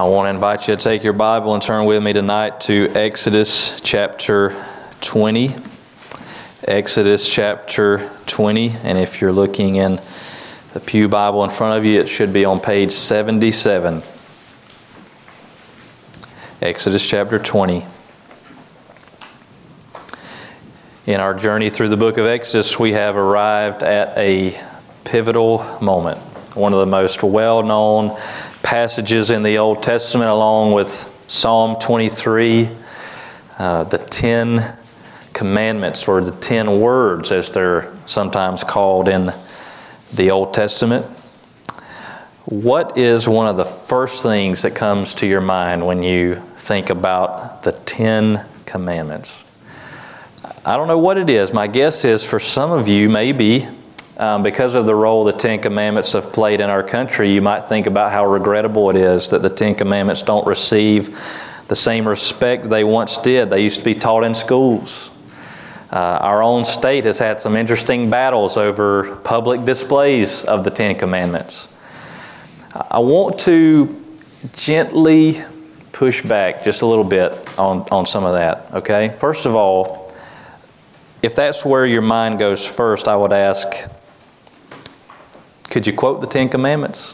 I want to invite you to take your Bible and turn with me tonight to Exodus chapter 20. Exodus chapter 20, and if you're looking in the Pew Bible in front of you, it should be on page 77. Exodus chapter 20. In our journey through the book of Exodus, we have arrived at a pivotal moment. One of the most well-known passages in the Old Testament, along with Psalm 23, the 10 Commandments, or the 10 words as they're sometimes called in the Old Testament. What is one of the first things that comes to your mind when you think about the 10 Commandments? I don't know what it is. My guess is for some of you, maybe because of the role the Ten Commandments have played in our country, you might think about how regrettable it is that the Ten Commandments don't receive the same respect they once did. They used to be taught in schools. Our own state has had some interesting battles over public displays of the Ten Commandments. I want to gently push back just a little bit on some of that, okay? First of all, if that's where your mind goes first, I would ask, could you quote the Ten Commandments?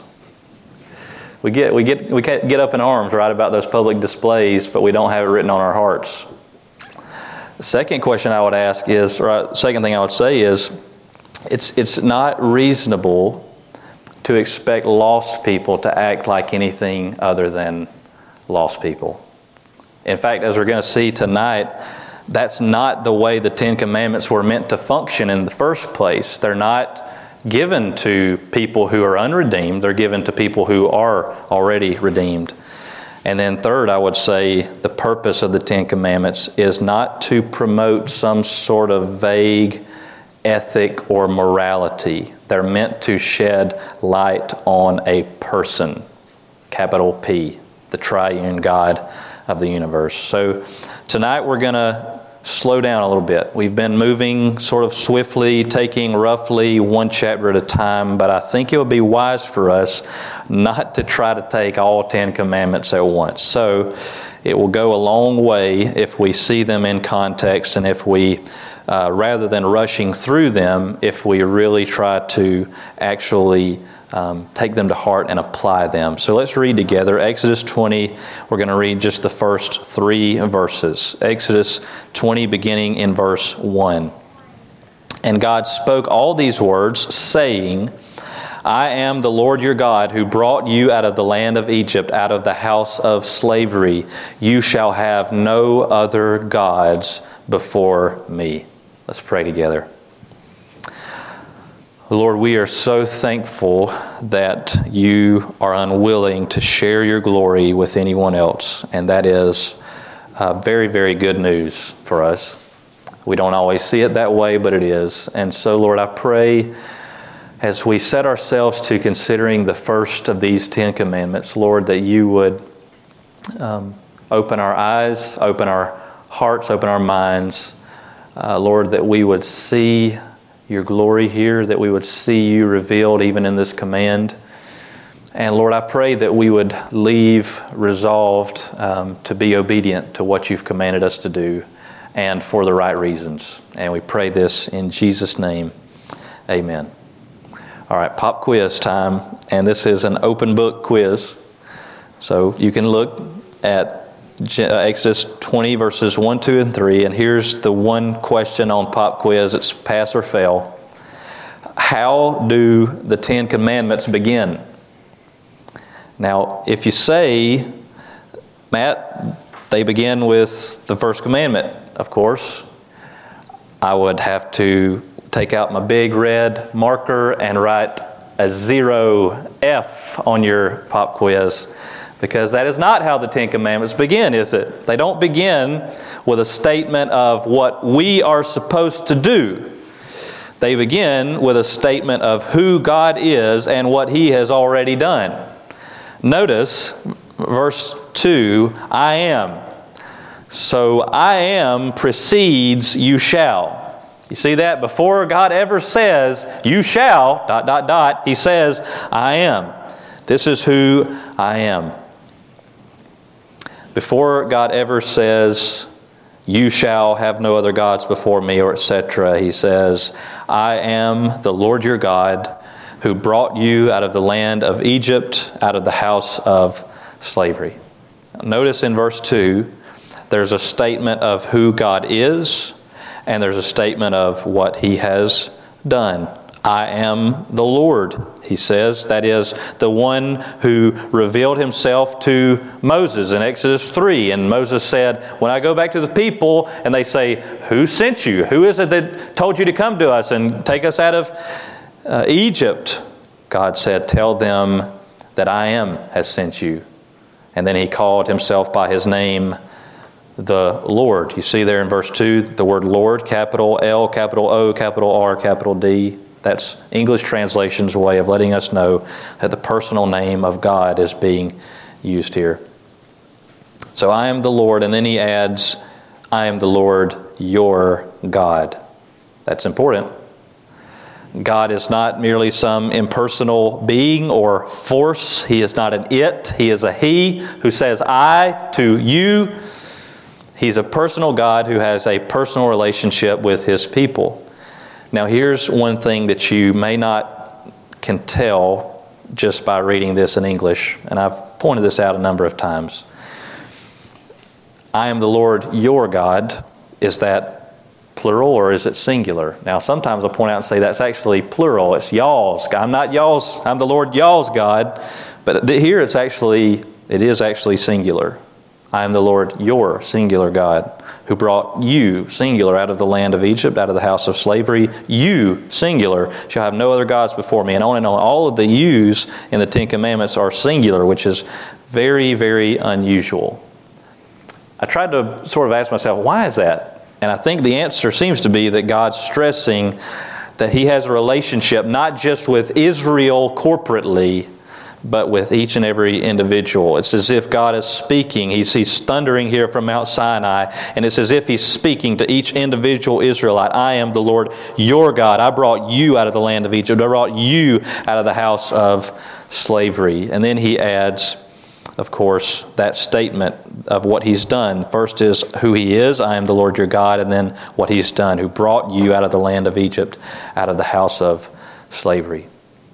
We get up in arms, right, about those public displays, but we don't have it written on our hearts. The second question I would ask is, or second thing I would say is, it's not reasonable to expect lost people to act like anything other than lost people. In fact, as we're going to see tonight, that's not the way the Ten Commandments were meant to function in the first place. They're not given to people who are unredeemed. They're given to people who are already redeemed. And then third, I would say the purpose of the Ten Commandments is not to promote some sort of vague ethic or morality. They're meant to shed light on a person, capital P, the triune God of the universe. So tonight we're going to slow down a little bit. We've been moving sort of swiftly, taking roughly one chapter at a time, but I think it would be wise for us not to try to take all 10 commandments at once. So it will go a long way if we see them in context, and if we, rather than rushing through them, if we really try to actually take them to heart and apply them. So let's read together. Exodus 20, we're going to read just the first 3 verses. Exodus 20, beginning in verse 1. And God spoke all these words, saying, I am the Lord your God, who brought you out of the land of Egypt, out of the house of slavery. You shall have no other gods before me. Let's pray together. Lord, we are so thankful that you are unwilling to share your glory with anyone else, and that is very, very good news for us. We don't always see it that way, but it is. And so, Lord, I pray as we set ourselves to considering the first of these 10 commandments, Lord, that you would open our eyes, open our hearts, open our minds, Lord, that we would see your glory here, that we would see you revealed even in this command. And Lord, I pray that we would leave resolved to be obedient to what you've commanded us to do, and for the right reasons. And we pray this in Jesus' name. Amen. All right, pop quiz time. And this is an open book quiz. So you can look at Exodus 20 verses 1, 2, and 3. And here's the one question on pop quiz. It's pass or fail. How do the 10 commandments begin? Now, if you say, Matt, they begin with the first commandment, of course, I would have to take out my big red marker and write a 0 F on your pop quiz. Because that is not how the Ten Commandments begin, is it? They don't begin with a statement of what we are supposed to do. They begin with a statement of who God is and what He has already done. Notice verse 2, I am. So I am precedes you shall. You see that? Before God ever says, you shall, ... He says, I am. This is who I am. Before God ever says, "You shall have no other gods before me," or etc., he says, "I am the Lord your God who brought you out of the land of Egypt, out of the house of slavery." Notice in verse 2, there's a statement of who God is, and there's a statement of what He has done. "I am the Lord," He says. That is the one who revealed Himself to Moses in Exodus 3. And Moses said, "When I go back to the people and they say, 'Who sent you? Who is it that told you to come to us and take us out of Egypt?' God said, 'Tell them that I am has sent you.'" And then He called Himself by His name, the Lord. You see there in verse 2, the word Lord, capital L, capital O, capital R, capital D. That's English translation's way of letting us know that the personal name of God is being used here. So I am the Lord, and then He adds, "I am the Lord your God." That's important. God is not merely some impersonal being or force. He is not an it. He is a He who says "I" to you. He's a personal God who has a personal relationship with His people. Now here's one thing that you may not can tell just by reading this in English, and I've pointed this out a number of times. "I am the Lord your God." Is that plural or is it singular? Now sometimes I'll point out and say that's actually plural. It's y'all's. I'm not y'all's. I'm the Lord y'all's God. But here it is actually singular. "I am the Lord your," singular, "God, who brought you," singular, "out of the land of Egypt, out of the house of slavery. You," singular, "shall have no other gods before me." And on and on. All of the yous in the Ten Commandments are singular, which is very, very unusual. I tried to sort of ask myself, why is that? And I think the answer seems to be that God's stressing that He has a relationship not just with Israel corporately, but with each and every individual. It's as if God is speaking. He's thundering here from Mount Sinai, and it's as if He's speaking to each individual Israelite. "I am the Lord your God. I brought you out of the land of Egypt. I brought you out of the house of slavery." And then He adds, of course, that statement of what He's done. First is who He is, "I am the Lord your God," and then what He's done, who brought you out of the land of Egypt, out of the house of slavery.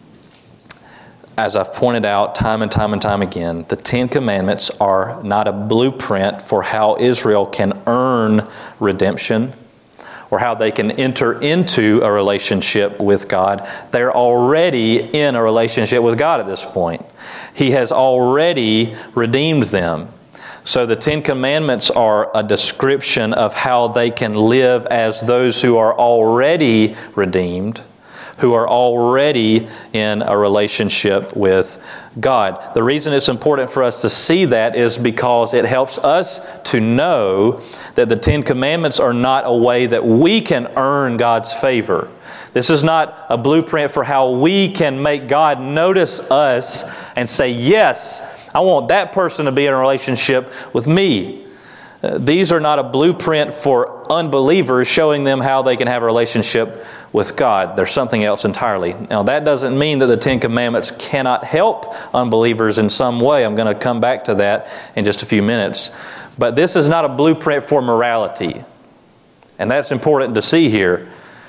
As I've pointed out time and time and time again, the Ten Commandments are not a blueprint for how Israel can earn redemption or how they can enter into a relationship with God. They're already in a relationship with God at this point. He has already redeemed them. So the Ten Commandments are a description of how they can live as those who are already redeemed, who are already in a relationship with God. The reason it's important for us to see that is because it helps us to know that the Ten Commandments are not a way that we can earn God's favor. This is not a blueprint for how we can make God notice us and say, "Yes, I want that person to be in a relationship with me." These are not a blueprint for unbelievers showing them how they can have a relationship with God. They're something else entirely. Now, that doesn't mean that the Ten Commandments cannot help unbelievers in some way. I'm going to come back to that in just a few minutes. But this is not a blueprint for morality. And that's important to see here.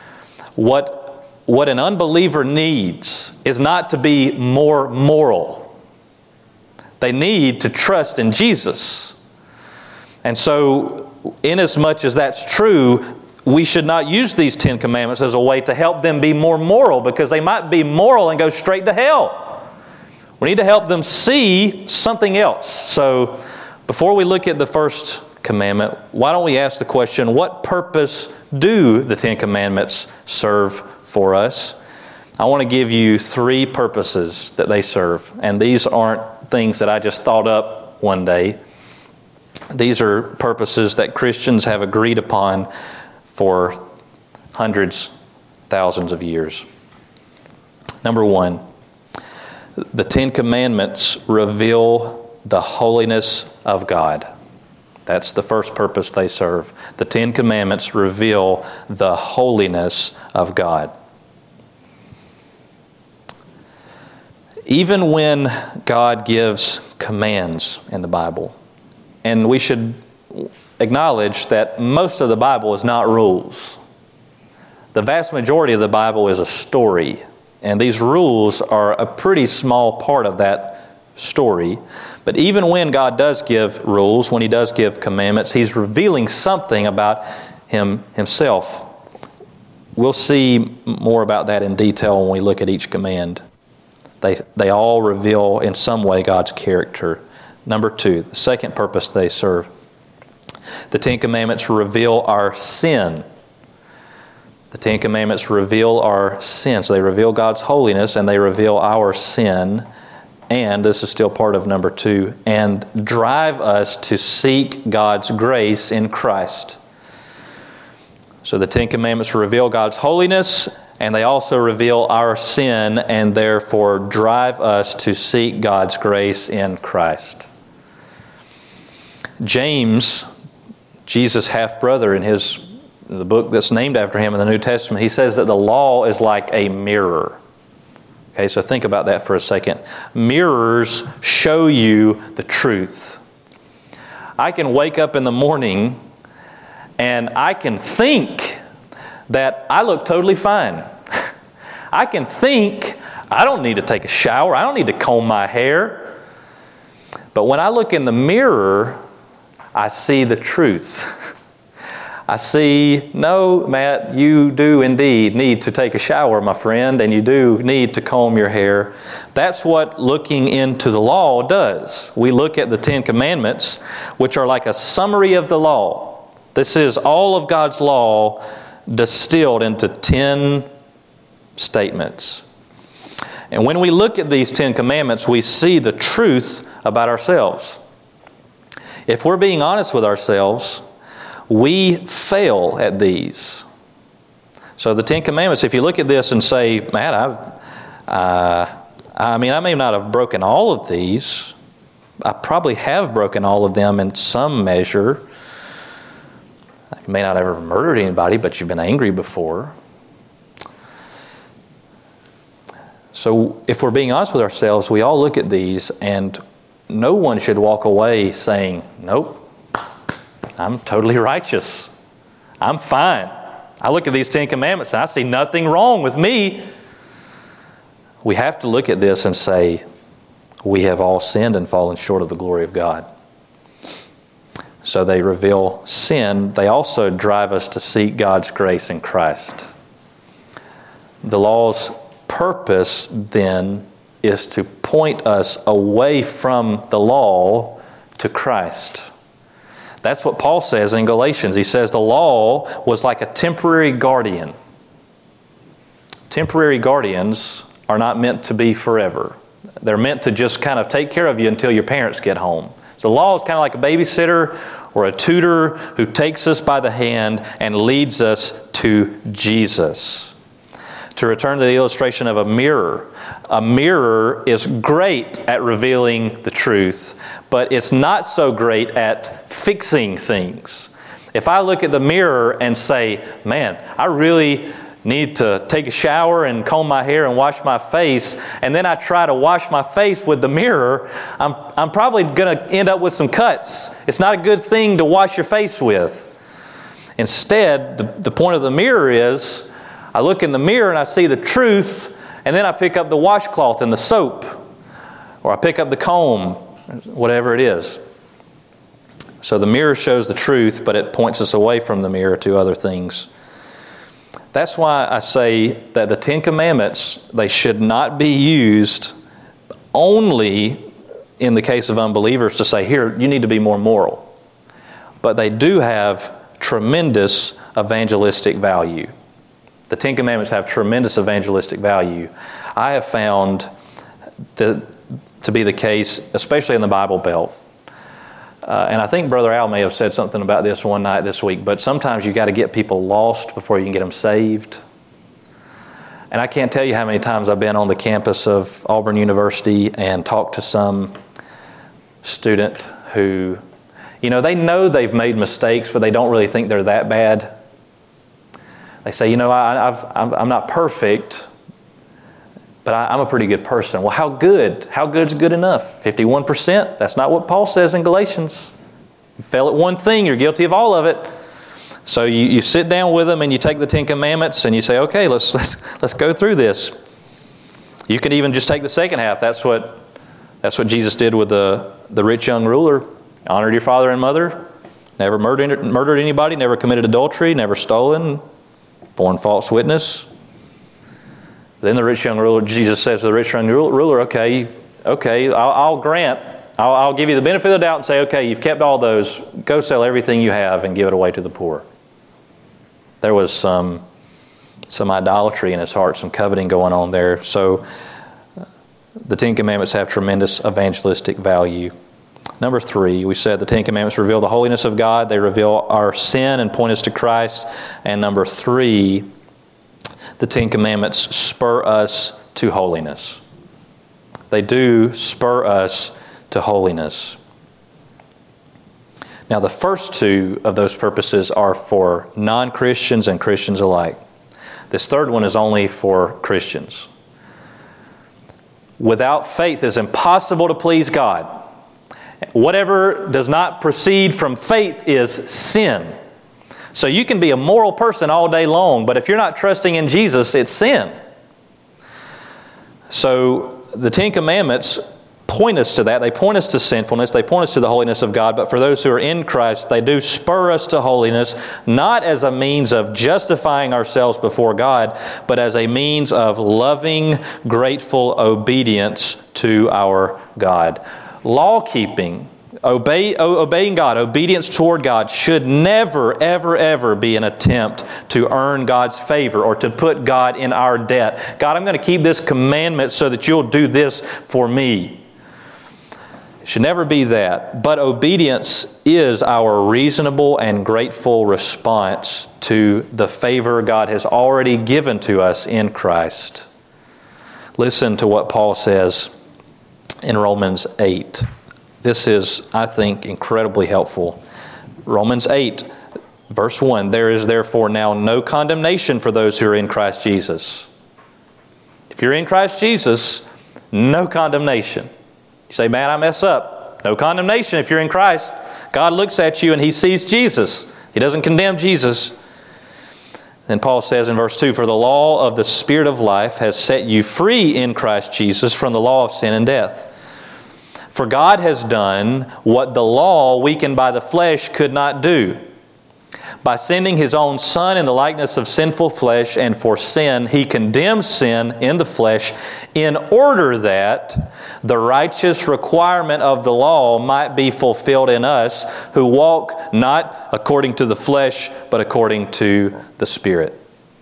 What an unbeliever needs is not to be more moral. They need to trust in Jesus. And so, inasmuch as that's true, we should not use these Ten Commandments as a way to help them be more moral, because they might be moral and go straight to hell. We need to help them see something else. So, before we look at the first commandment, why don't we ask the question, what purpose do the Ten Commandments serve for us? I want to give you 3 purposes that they serve. And these aren't things that I just thought up one day. These are purposes that Christians have agreed upon for hundreds, thousands of years. Number 1, the Ten Commandments reveal the holiness of God. That's the first purpose they serve. The Ten Commandments reveal the holiness of God. Even when God gives commands in the Bible, And we should acknowledge that most of the Bible is not rules. The vast majority of the Bible is a story. And these rules are a pretty small part of that story. But even when God does give rules, when He does give commandments, He's revealing something about Himself. We'll see more about that in detail when we look at each command. They all reveal in some way God's character. Number 2, the second purpose they serve. The Ten Commandments reveal our sin. The Ten Commandments reveal our sin. So they reveal God's holiness and they reveal our sin. And this is still part of number 2. And drive us to seek God's grace in Christ. So the Ten Commandments reveal God's holiness, and they also reveal our sin, and therefore drive us to seek God's grace in Christ. James, Jesus' half-brother, in the book that's named after him in the New Testament, he says that the law is like a mirror. Okay, so think about that for a second. Mirrors show you the truth. I can wake up in the morning and I can think that I look totally fine. I can think I don't need to take a shower. I don't need to comb my hair. But when I look in the mirror, I see the truth. I see, no, Matt, you do indeed need to take a shower, my friend, and you do need to comb your hair. That's what looking into the law does. We look at the Ten Commandments, which are like a summary of the law. This is all of God's law distilled into 10 statements. And when we look at these 10 commandments, we see the truth about ourselves. If we're being honest with ourselves, we fail at these. So the 10 commandments, if you look at this and say, Matt, I may not have broken all of these. I probably have broken all of them in some measure. You may not have ever murdered anybody, but you've been angry before. So if we're being honest with ourselves, we all look at these, and no one should walk away saying, nope, I'm totally righteous. I'm fine. I look at these 10 commandments and I see nothing wrong with me. We have to look at this and say, we have all sinned and fallen short of the glory of God. So they reveal sin. They also drive us to seek God's grace in Christ. The law's purpose, then, is to point us away from the law to Christ. That's what Paul says in Galatians. He says the law was like a temporary guardian. Temporary guardians are not meant to be forever. They're meant to just kind of take care of you until your parents get home. So the law is kind of like a babysitter or a tutor who takes us by the hand and leads us to Jesus. To return to the illustration of a mirror is great at revealing the truth, but it's not so great at fixing things. If I look at the mirror and say, man, I really need to take a shower and comb my hair and wash my face, and then I try to wash my face with the mirror, I'm probably going to end up with some cuts. It's not a good thing to wash your face with. Instead, the point of the mirror is, I look in the mirror and I see the truth, and then I pick up the washcloth and the soap, or I pick up the comb, whatever it is. So the mirror shows the truth, but it points us away from the mirror to other things. That's why I say that the Ten Commandments, they should not be used only in the case of unbelievers to say, here, you need to be more moral. But they do have tremendous evangelistic value. The Ten Commandments have tremendous evangelistic value. I have found to be the case, especially in the Bible Belt. And I think Brother Al may have said something about this one night this week, but sometimes you got to get people lost before you can get them saved. And I can't tell you how many times I've been on the campus of Auburn University and talked to some student who, they know they've made mistakes, but they don't really think they're that bad. They say, I'm not perfect, but I'm a pretty good person. Well, how good? How good's good enough? 51%? That's not what Paul says in Galatians. You fail at one thing, you're guilty of all of it. So you sit down with them and you take the Ten Commandments and you say, okay, let's go through this. You can even just take the second half. That's what Jesus did with the rich young ruler. Honored your father and mother. Never murdered anybody. Never committed adultery. Never stolen. Borne false witness. Then the rich young ruler, Jesus says to the rich young ruler, okay, I'll grant. I'll give you the benefit of the doubt and say, okay, you've kept all those. Go sell everything you have and give it away to the poor. There was some idolatry in his heart, some coveting going on there. So the Ten Commandments have tremendous evangelistic value. Number 3, we said the Ten Commandments reveal the holiness of God. They reveal our sin and point us to Christ. And number 3, the Ten Commandments spur us to holiness. They do spur us to holiness. Now, the first 2 of those purposes are for non-Christians and Christians alike. This third one is only for Christians. Without faith, it's impossible to please God. Whatever does not proceed from faith is sin. So you can be a moral person all day long, but if you're not trusting in Jesus, it's sin. So the Ten Commandments point us to that. They point us to sinfulness. They point us to the holiness of God. But for those who are in Christ, they do spur us to holiness, not as a means of justifying ourselves before God, but as a means of loving, grateful obedience to our God. Law-keeping, obeying God, obedience toward God should never, ever, ever be an attempt to earn God's favor or to put God in our debt. God, I'm going to keep this commandment so that you'll do this for me. It should never be that. But obedience is our reasonable and grateful response to the favor God has already given to us in Christ. Listen to what Paul says in Romans 8. This is, I think, incredibly helpful. Romans 8, verse 1, there is therefore now no condemnation for those who are in Christ Jesus. If you're in Christ Jesus, no condemnation. You say, man, I mess up. No condemnation if you're in Christ. God looks at you and He sees Jesus. He doesn't condemn Jesus. Then Paul says in verse 2, for the law of the Spirit of life has set you free in Christ Jesus from the law of sin and death. For God has done what the law, weakened by the flesh, could not do. By sending His own Son in the likeness of sinful flesh, and for sin, He condemns sin in the flesh, in order that the righteous requirement of the law might be fulfilled in us, who walk not according to the flesh, but according to the Spirit.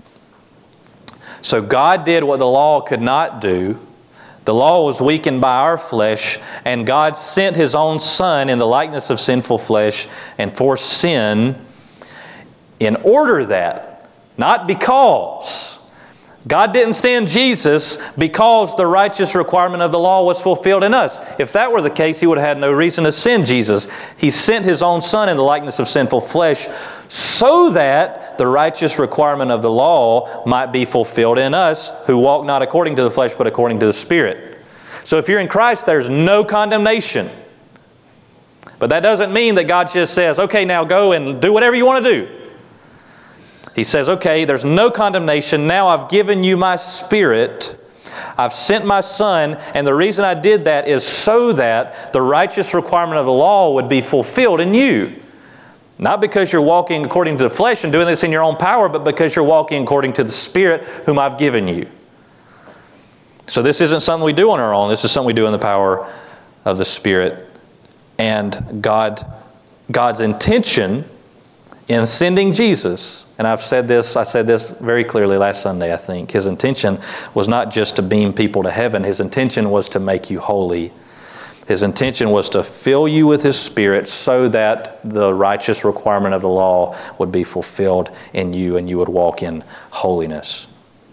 So God did what the law could not do. The law was weakened by our flesh, and God sent His own Son in the likeness of sinful flesh and for sin, in order that, not because. God didn't send Jesus because the righteous requirement of the law was fulfilled in us. If that were the case, He would have had no reason to send Jesus. He sent His own Son in the likeness of sinful flesh so that the righteous requirement of the law might be fulfilled in us, who walk not according to the flesh, but according to the Spirit. So if you're in Christ, there's no condemnation. But that doesn't mean that God just says, okay, now go and do whatever you want to do. He says, okay, there's no condemnation. Now I've given you my Spirit. I've sent my Son. And the reason I did that is so that the righteous requirement of the law would be fulfilled in you. Not because you're walking according to the flesh and doing this in your own power, but because you're walking according to the Spirit whom I've given you. So this isn't something we do on our own. This is something we do in the power of the Spirit. And God's intention in sending Jesus, and I said this very clearly last Sunday, I think. His intention was not just to beam people to heaven. His intention was to make you holy. His intention was to fill you with His Spirit so that the righteous requirement of the law would be fulfilled in you and you would walk in holiness.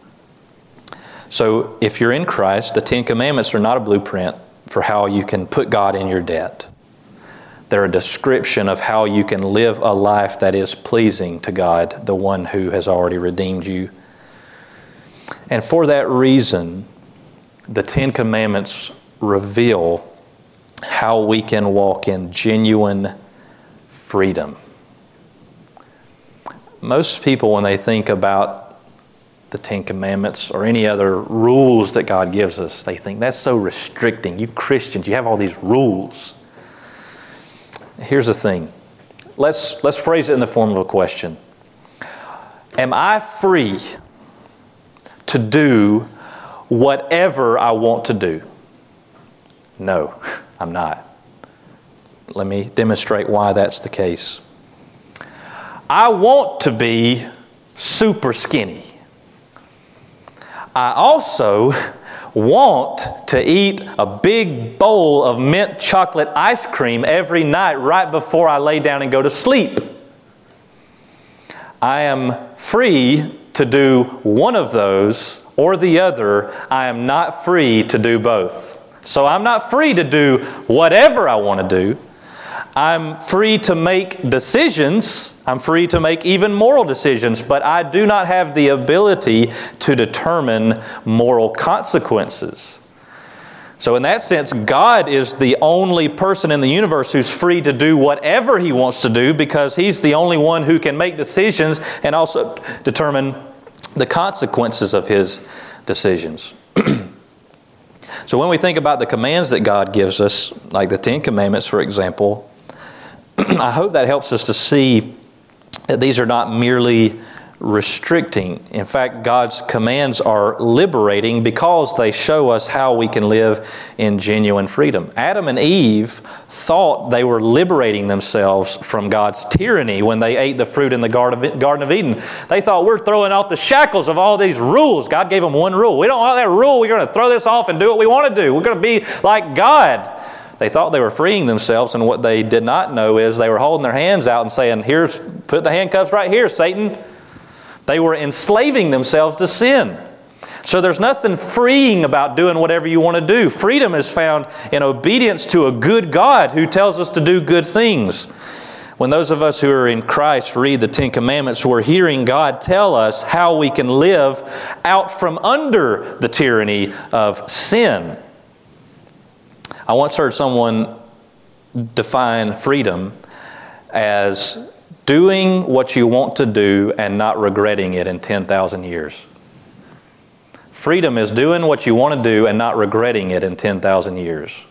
So if you're in Christ, the Ten Commandments are not a blueprint for how you can put God in your debt. They're a description of how you can live a life that is pleasing to God, the one who has already redeemed you. And for that reason, the Ten Commandments reveal how we can walk in genuine freedom. Most people, when they think about the Ten Commandments or any other rules that God gives us, they think that's so restricting. You Christians, you have all these rules. Here's the thing. Let's phrase it in the form of a question. Am I free to do whatever I want to do? No, I'm not. Let me demonstrate why that's the case. I want to be super skinny. I also want to eat a big bowl of mint chocolate ice cream every night right before I lay down and go to sleep. I am free to do one of those or the other. I am not free to do both. So I'm not free to do whatever I want to do. I'm free to make decisions. I'm free to make even moral decisions, but I do not have the ability to determine moral consequences. So in that sense, God is the only person in the universe who's free to do whatever He wants to do, because He's the only one who can make decisions and also determine the consequences of His decisions. So when we think about the commands that God gives us, like the Ten Commandments, for example, I hope that helps us to see that these are not merely restricting. In fact, God's commands are liberating because they show us how we can live in genuine freedom. Adam and Eve thought they were liberating themselves from God's tyranny when they ate the fruit in the Garden of Eden. They thought, we're throwing off the shackles of all these rules. God gave them one rule. We don't want that rule. We're going to throw this off and do what we want to do. We're going to be like God. They thought they were freeing themselves, and what they did not know is they were holding their hands out and saying, put the handcuffs right here, Satan. They were enslaving themselves to sin. So there's nothing freeing about doing whatever you want to do. Freedom is found in obedience to a good God who tells us to do good things. When those of us who are in Christ read the Ten Commandments, we're hearing God tell us how we can live out from under the tyranny of sin. I once heard someone define freedom as doing what you want to do and not regretting it in 10,000 years. Freedom is doing what you want to do and not regretting it in 10,000 years.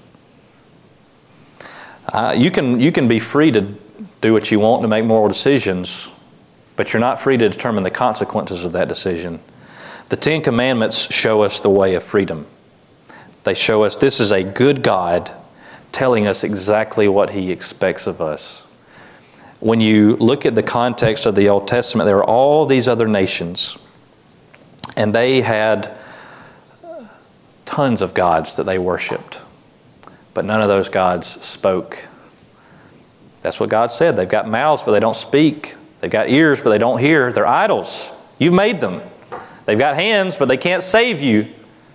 You can be free to do what you want, to make moral decisions, but you're not free to determine the consequences of that decision. The Ten Commandments show us the way of freedom. They show us this is a good God telling us exactly what He expects of us. When you look at the context of the Old Testament, there are all these other nations, and they had tons of gods that they worshipped, but none of those gods spoke. That's what God said. They've got mouths, but they don't speak. They've got ears, but they don't hear. They're idols. You've made them. They've got hands, but they can't save you.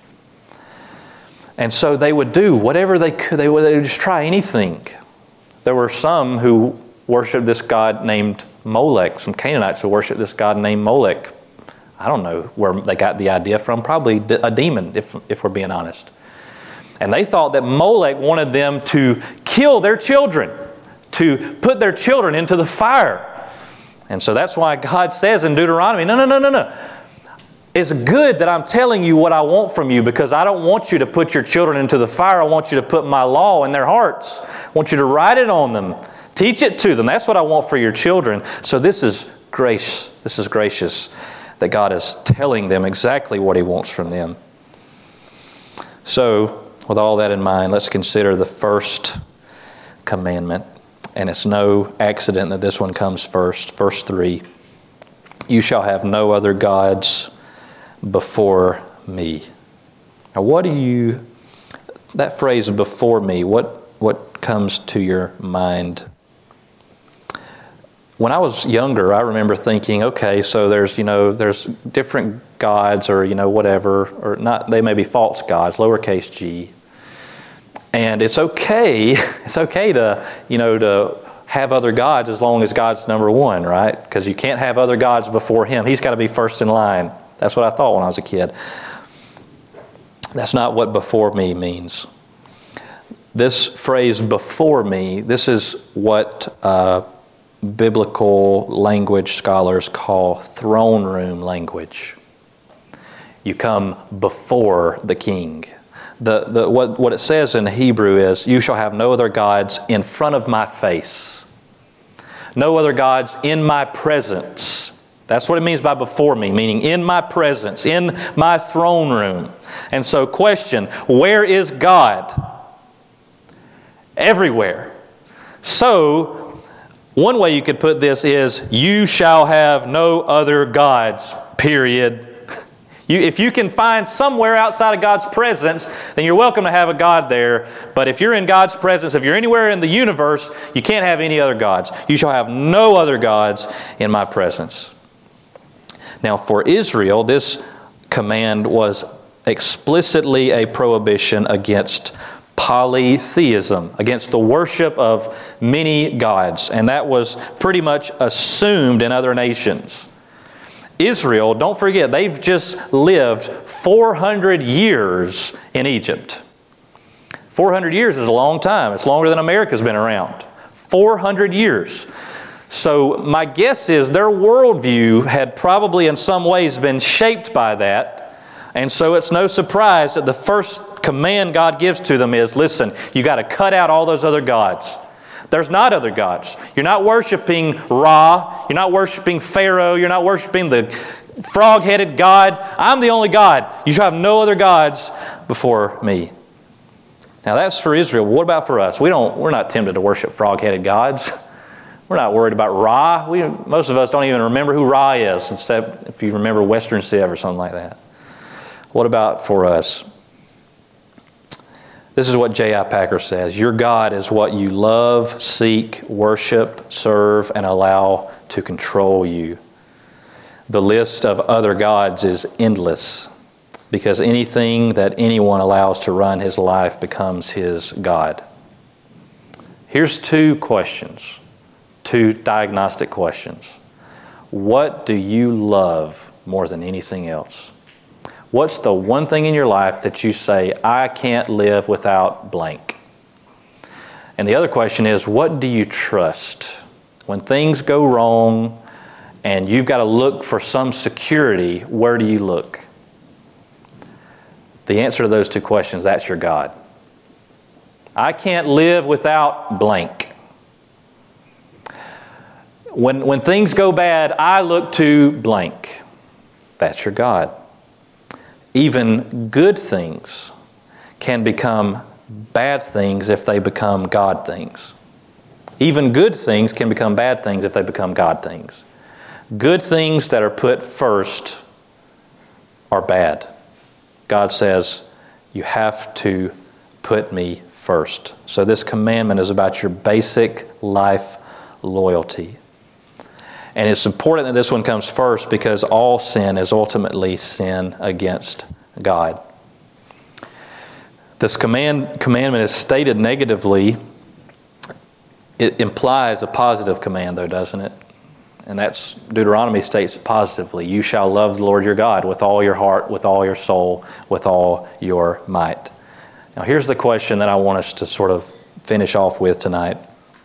And so they would do whatever they could. They would just try anything. There were some who worshipped this god named Molech, some Canaanites who worshipped this god named Molech. I don't know where they got the idea from. Probably a demon, if we're being honest. And they thought that Molech wanted them to kill their children, to put their children into the fire. And so that's why God says in Deuteronomy, no. It's good that I'm telling you what I want from you, because I don't want you to put your children into the fire. I want you to put my law in their hearts. I want you to write it on them. Teach it to them. That's what I want for your children. So this is grace. This is gracious that God is telling them exactly what He wants from them. So with all that in mind, let's consider the first commandment. And it's no accident that this one comes first. Verse 3, you shall have no other gods before me. Now that phrase before me, what comes to your mind? When I was younger, I remember thinking, okay, so there's different gods or, whatever, or not, they may be false gods, lowercase g. And it's okay to have other gods as long as God's number one, right? Because you can't have other gods before Him. He's got to be first in line. That's what I thought when I was a kid. That's not what before me means. This phrase before me, this is what biblical language scholars call throne room language. You come before the king. What it says in Hebrew is, you shall have no other gods in front of my face. No other gods in my presence. That's what it means by before me, meaning in my presence, in my throne room. And so question, where is God? Everywhere. So, one way you could put this is, you shall have no other gods, period. If you can find somewhere outside of God's presence, then you're welcome to have a God there. But if you're in God's presence, if you're anywhere in the universe, you can't have any other gods. You shall have no other gods in my presence. Now, for Israel, this command was explicitly a prohibition against polytheism, against the worship of many gods. And that was pretty much assumed in other nations. Israel, don't forget, they've just lived 400 years in Egypt. 400 years is a long time. It's longer than America's been around. 400 years. So my guess is their worldview had probably in some ways been shaped by that. And so it's no surprise that the first command God gives to them is, listen, you got to cut out all those other gods. There's not other gods. You're not worshiping Ra. You're not worshiping Pharaoh. You're not worshiping the frog-headed God. I'm the only God. You shall have no other gods before me. Now that's for Israel. What about for us? We're not tempted to worship frog-headed gods. We're not worried about Ra. Most of us don't even remember who Ra is, except if you remember Western Civ or something like that. What about for us? This is what J.I. Packer says. Your God is what you love, seek, worship, serve, and allow to control you. The list of other gods is endless, because anything that anyone allows to run his life becomes his God. Here's two questions, two diagnostic questions. What do you love more than anything else? What's the one thing in your life that you say, I can't live without blank? And the other question is, what do you trust? When things go wrong and you've got to look for some security, where do you look? The answer to those two questions, that's your God. I can't live without blank. When things go bad, I look to blank. That's your God. Even good things can become bad things if they become God things. Even good things can become bad things if they become God things. Good things that are put first are bad. God says, you have to put me first. So this commandment is about your basic life loyalty. And it's important that this one comes first because all sin is ultimately sin against God. This commandment is stated negatively. It implies a positive command, though, doesn't it? And that's Deuteronomy states positively, you shall love the Lord your God with all your heart, with all your soul, with all your might. Now here's the question that I want us to sort of finish off with tonight.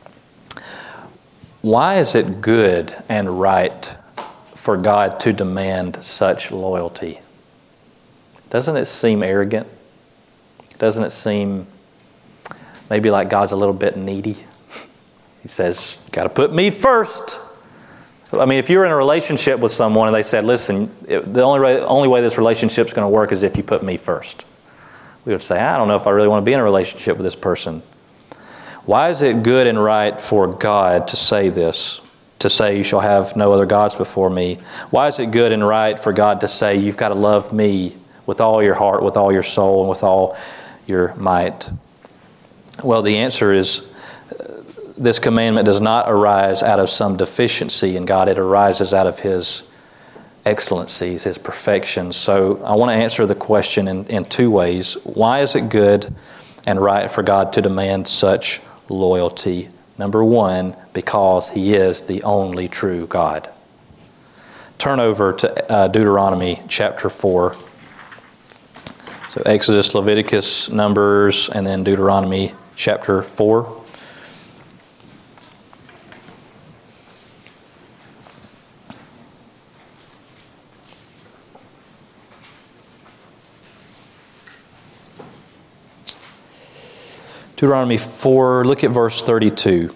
Why is it good and right for God to demand such loyalty? Doesn't it seem arrogant? Doesn't it seem maybe like God's a little bit needy? He says, got to put me first. I mean, if you're in a relationship with someone and they said, listen, the only way this relationship's going to work is if you put me first. We would say, I don't know if I really want to be in a relationship with this person. Why is it good and right for God to say this? To say, you shall have no other gods before me? Why is it good and right for God to say, you've got to love me with all your heart, with all your soul, and with all your might? Well, the answer is this commandment does not arise out of some deficiency in God. It arises out of His excellencies, His perfections. So I want to answer the question in two ways. Why is it good and right for God to demand such loyalty? Number one, because He is the only true God. Turn over to Deuteronomy chapter 4. So Exodus, Leviticus, Numbers, and then Deuteronomy chapter 4. Deuteronomy 4, look at verse 32.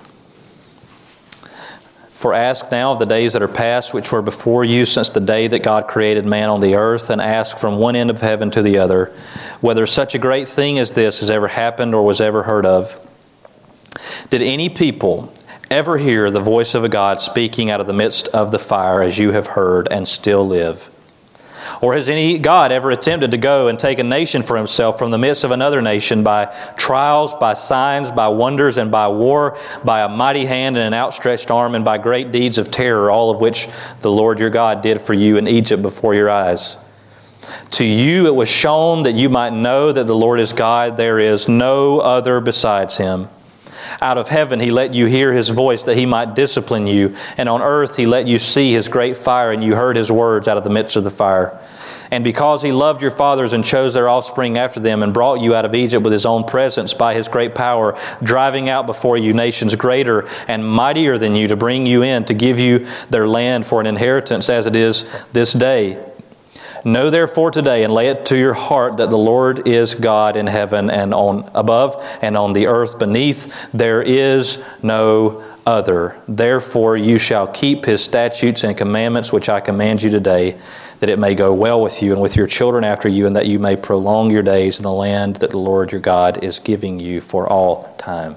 For ask now of the days that are past, which were before you, since the day that God created man on the earth, and ask from one end of heaven to the other, whether such a great thing as this has ever happened or was ever heard of. Did any people ever hear the voice of a God speaking out of the midst of the fire, as you have heard, and still live? Or has any God ever attempted to go and take a nation for himself from the midst of another nation by trials, by signs, by wonders, and by war, by a mighty hand and an outstretched arm, and by great deeds of terror, all of which the Lord your God did for you in Egypt before your eyes? To you it was shown that you might know that the Lord is God, there is no other besides him. Out of heaven he let you hear his voice, that he might discipline you. And on earth he let you see his great fire, and you heard his words out of the midst of the fire. And because he loved your fathers and chose their offspring after them, and brought you out of Egypt with his own presence by his great power, driving out before you nations greater and mightier than you, to bring you in, to give you their land for an inheritance, as it is this day. Know therefore today, and lay it to your heart, that the Lord is God in heaven and on above, and on the earth beneath. There is no other. Therefore you shall keep his statutes and commandments, which I command you today, that it may go well with you and with your children after you, and that you may prolong your days in the land that the Lord your God is giving you for all time.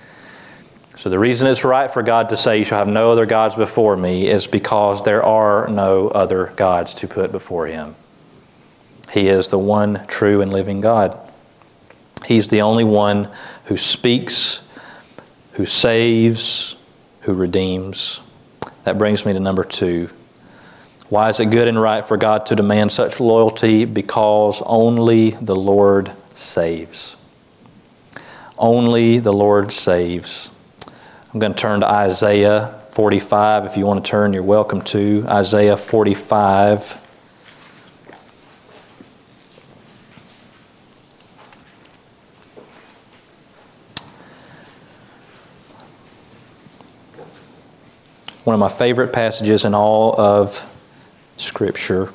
So the reason it's right for God to say, you shall have no other gods before me, is because there are no other gods to put before him. He is the one true and living God. He's the only one who speaks, who saves, who redeems. That brings me to number 2. Why is it good and right for God to demand such loyalty? Because only the Lord saves. Only the Lord saves. I'm going to turn to Isaiah 45. If you want to turn, you're welcome to. Isaiah 45. One of my favorite passages in all of Scripture.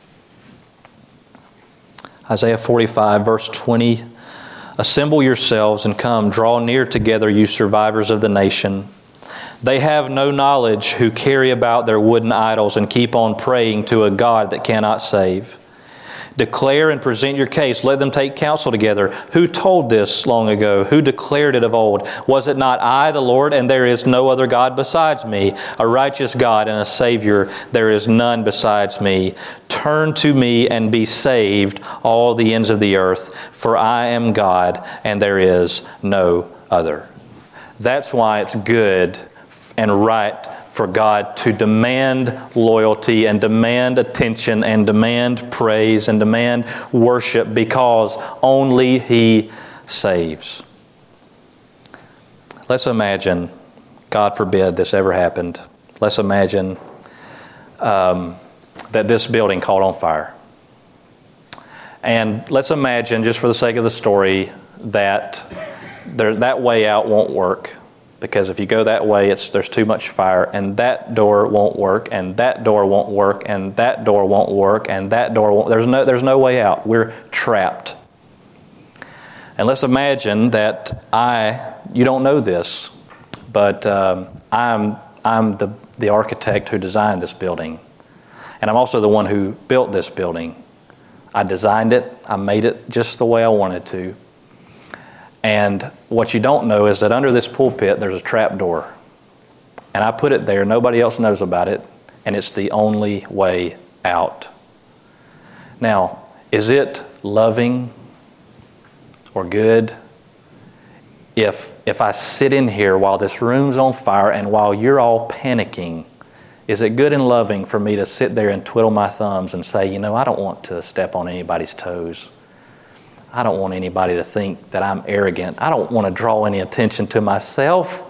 Isaiah 45, verse 20. Assemble yourselves and come, draw near together, you survivors of the nation. They have no knowledge who carry about their wooden idols and keep on praying to a God that cannot save. Declare and present your case. Let them take counsel together. Who told this long ago? Who declared it of old? Was it not I, the Lord, and there is no other God besides me? A righteous God and a Savior, there is none besides me. Turn to me and be saved, all the ends of the earth, for I am God, and there is no other. That's why it's good and right for God to demand loyalty and demand attention and demand praise and demand worship, because only He saves. Let's imagine, God forbid this ever happened, let's imagine that this building caught on fire. And let's imagine, just for the sake of the story, that that way out won't work. Because if you go that way, there's too much fire, and that door won't work, and that door won't work, and that door won't work, and that door won't. There's no way out. We're trapped. And let's imagine that you don't know this, but I'm the architect who designed this building, and I'm also the one who built this building. I designed it. I made it just the way I wanted to. And what you don't know is that under this pulpit there's a trap door. And I put it there, nobody else knows about it, and it's the only way out. Now, is it loving or good if I sit in here while this room's on fire and while you're all panicking? Is it good and loving for me to sit there and twiddle my thumbs and say, I don't want to step on anybody's toes. I don't want anybody to think that I'm arrogant. I don't want to draw any attention to myself.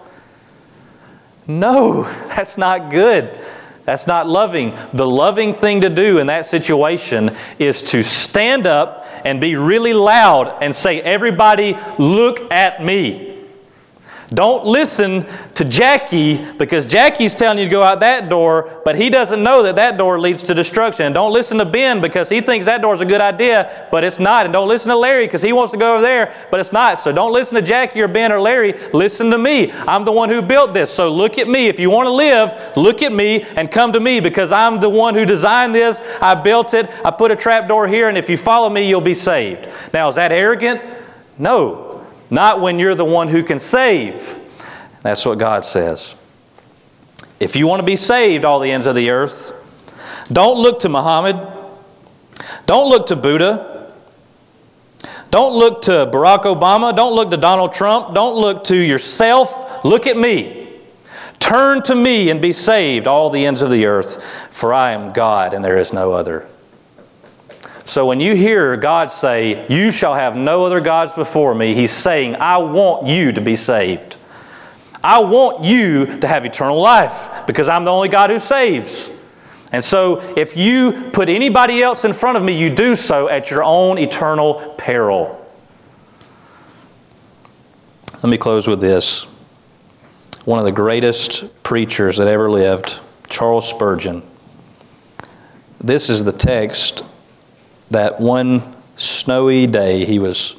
No, that's not good. That's not loving. The loving thing to do in that situation is to stand up and be really loud and say, everybody, look at me. Don't listen to Jackie, because Jackie's telling you to go out that door, but he doesn't know that that door leads to destruction. And don't listen to Ben, because he thinks that door's a good idea, but it's not. And don't listen to Larry, because he wants to go over there, but it's not. So don't listen to Jackie or Ben or Larry. Listen to me. I'm the one who built this. So look at me. If you want to live, look at me and come to me, because I'm the one who designed this. I built it. I put a trap door here, and if you follow me, you'll be saved. Now, is that arrogant? No. Not when you're the one who can save. That's what God says. If you want to be saved, all the ends of the earth, don't look to Muhammad. Don't look to Buddha. Don't look to Barack Obama. Don't look to Donald Trump. Don't look to yourself. Look at me. Turn to me and be saved, all the ends of the earth, for I am God and there is no other. So when you hear God say, you shall have no other gods before me, He's saying, I want you to be saved. I want you to have eternal life, because I'm the only God who saves. And so if you put anybody else in front of me, you do so at your own eternal peril. Let me close with this. One of the greatest preachers that ever lived, Charles Spurgeon. This is the text that one snowy day he was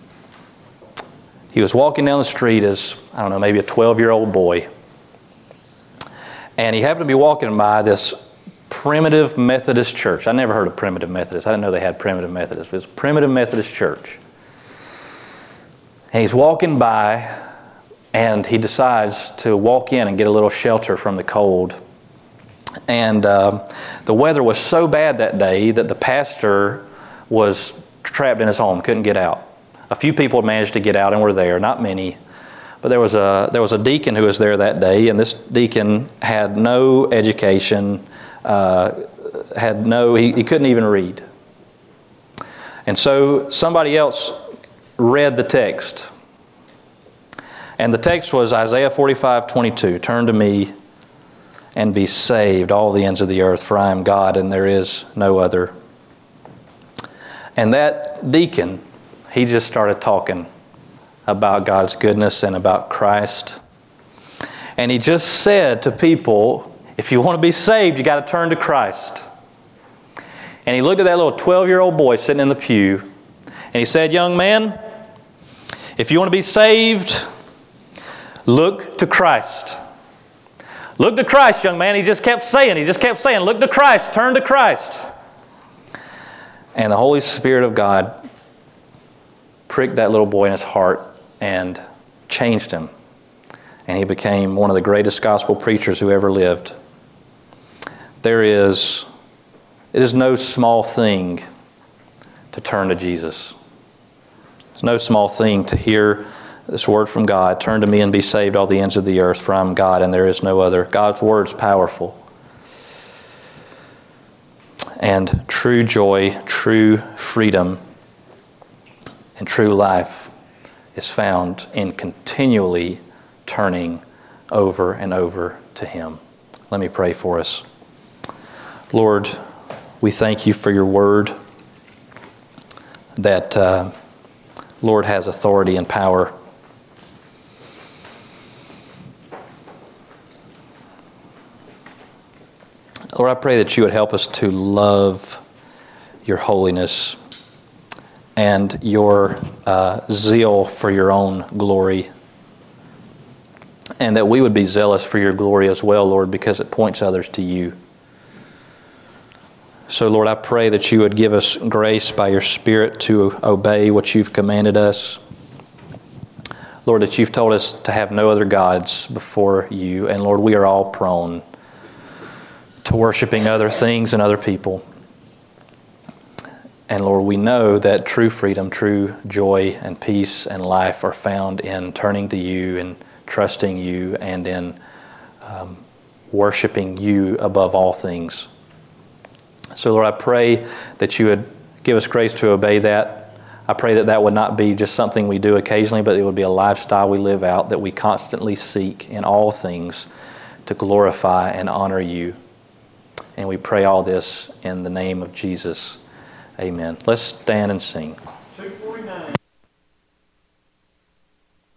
walking down the street as, I don't know, maybe a 12-year-old boy. And he happened to be walking by this primitive Methodist church. I never heard of primitive Methodist. I didn't know they had primitive Methodists. But it's a primitive Methodist church. And he's walking by, and he decides to walk in and get a little shelter from the cold. And the weather was so bad that day that the pastor was trapped in his home, couldn't get out. A few people managed to get out and were there, not many. But there was a deacon who was there that day, and this deacon had no education, he couldn't even read. And so somebody else read the text. And the text was Isaiah 45:22, turn to me and be saved, all the ends of the earth, for I am God and there is no other. And that deacon, he just started talking about God's goodness and about Christ. And he just said to people, if you want to be saved, you got to turn to Christ. And he looked at that little 12-year-old boy sitting in the pew, and he said, young man, if you want to be saved, look to Christ. Look to Christ, young man. He just kept saying, look to Christ, turn to Christ. And the Holy Spirit of God pricked that little boy in his heart and changed him. And he became one of the greatest gospel preachers who ever lived. It is no small thing to turn to Jesus. It's no small thing to hear this word from God, turn to me and be saved, all the ends of the earth, for I am God and there is no other. God's word is powerful. And true joy, true freedom, and true life is found in continually turning over and over to Him. Let me pray for us. Lord, we thank You for Your word that, Lord, has authority and power. Lord, I pray that You would help us to love Your holiness and Your zeal for Your own glory, and that we would be zealous for Your glory as well, Lord, because it points others to You. So, Lord, I pray that You would give us grace by Your Spirit to obey what You've commanded us. Lord, that You've told us to have no other gods before You, and Lord, we are all prone to worshiping other things and other people. And Lord, we know that true freedom, true joy and peace and life are found in turning to You and trusting You and in worshiping You above all things. So Lord, I pray that You would give us grace to obey that. I pray that that would not be just something we do occasionally, but it would be a lifestyle we live out, that we constantly seek in all things to glorify and honor You. And we pray all this in the name of Jesus. Amen. Let's stand and sing.